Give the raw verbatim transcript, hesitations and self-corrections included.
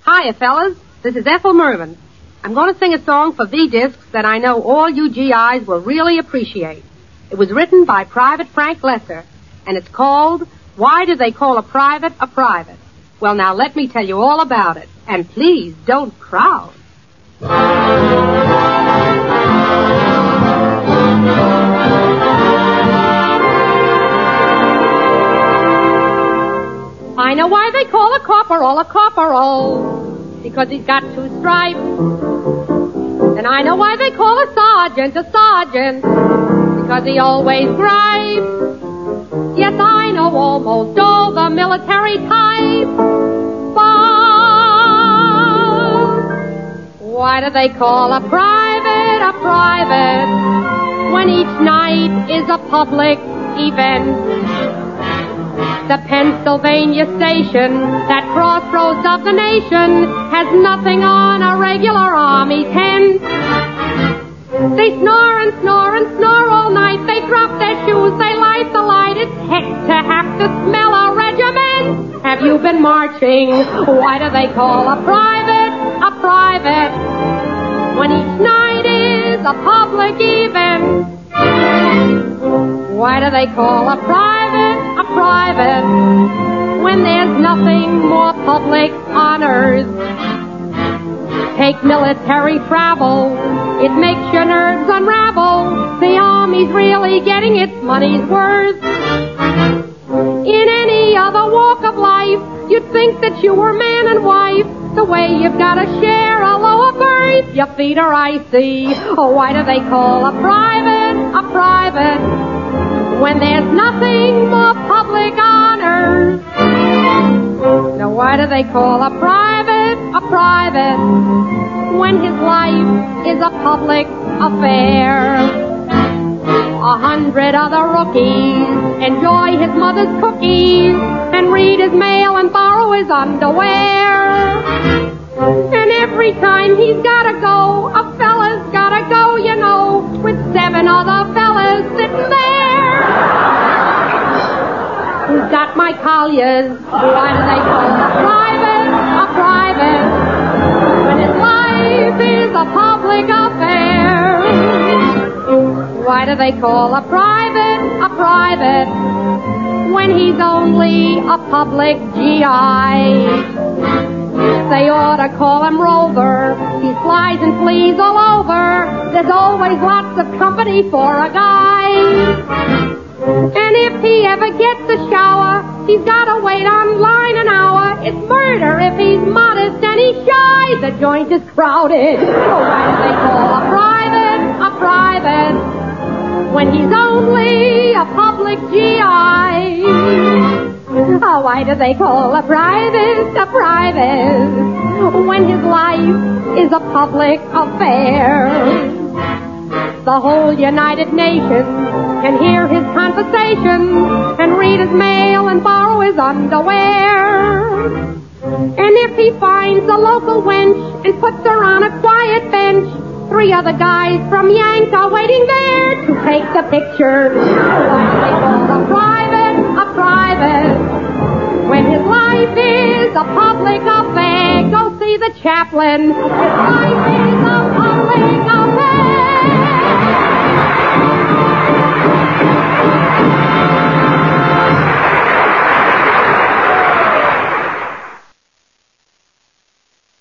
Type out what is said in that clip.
Hiya, fellas. This is Ethel Mervyn. I'm going to sing a song for V-Discs that I know all you G Is will really appreciate. It was written by Private Frank Lesser, and it's called Why Do They Call a Private a Private? Well, now let me tell you all about it. And please don't crowd. I know why they call a corporal a corporal, because he's got two stripes. And I know why they call a sergeant a sergeant, because he always gripes. Yes, I know almost all the military types, but why do they call a private a private when each night is a public event? The Pennsylvania station, that crossroads of the nation, has nothing on a regular army tent. They snore and snore and snore all night. They drop their shoes, they light the light. It's heck to have to smell a regiment. Have you been marching? Why do they call a private a private when each night is a public event? Why do they call a private a private when there's nothing more public on earth? Take military travel, it makes your nerves unravel. The Army's really getting its money's worth. In any other walk of life, you'd think that you were man and wife. The way you've got to share a lower berth, your feet are icy. Oh, why do they call a private a private when there's nothing more public on earth? Now why do they call a private a private when his life is a public affair? A hundred other rookies enjoy his mother's cookies and read his mail and borrow his underwear. And every time he's gotta go, a fella's gotta go, you know, with seven other fellas sitting there. Who's got my colliers? Why do they call a private a private when his life is a public affair? Why do they call a private a private when he's only a public G I? They ought to call him Rover. He flies and flees all over. There's always lots of company for a guy. And if he ever gets a shower, he's got to wait on line an hour. It's murder if he's modest and he's shy. The joint is crowded. Oh, why do they call a private a private when he's only a public G I? Oh, why do they call a private a private when his life is a public affair? The whole United Nations can hear his conversation and read his mail and borrow his underwear. And if he finds a local wench and puts her on a quiet bench, three other guys from Yank are waiting there to take the picture. Why do they call a private a private when his life is a public affair? Go see the chaplain. His life is a public